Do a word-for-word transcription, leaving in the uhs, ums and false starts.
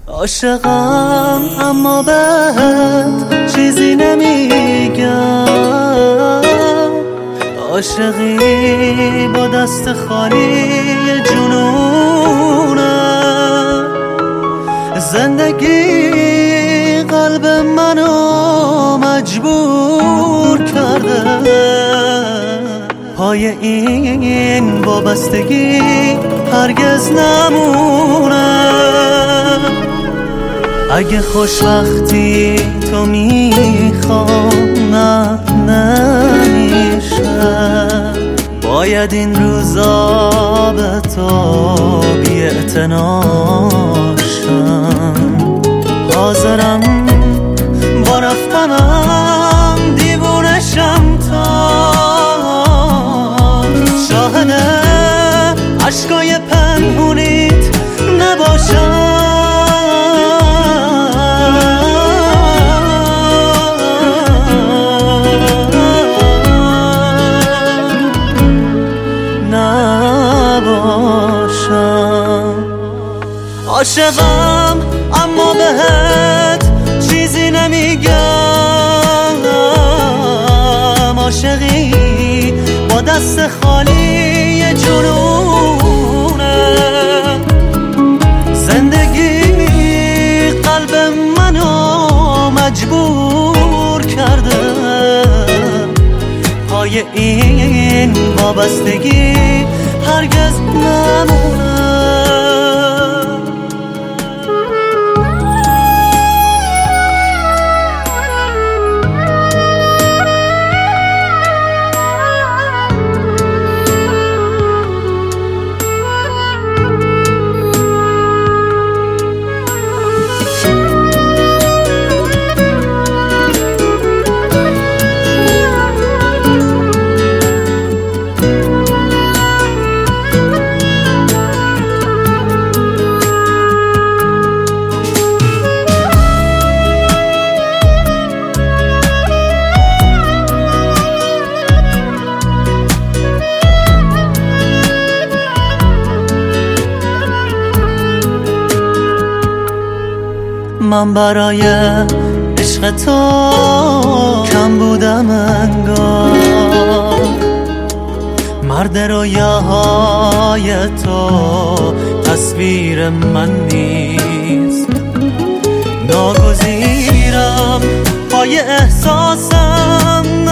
عاشقم اما بهت چیزی نمیگم، عاشقی با دست خالی جنونه، زندگی قلب منو مجبور کرده، پای این وابستگی هرگز نمونه. اگه خوشبختی تو میخوام نه نمیشه، باید این روزا به تو بی‌اعتناشم. حاضرم با رفتنم دیوونشم تا شاهد عشقای پنهونیت نباشم. عاشقم اما بهت چیزی نمیگم، عاشقی با دست خالی جنونه، زندگی قلب منو مجبور کرده، پای این وابستگی هرگز نمونه. من برای عشق تو کم بودم انگار، مرد رویاهای تو تصویر من نیست، ناگزیرم پای احساسم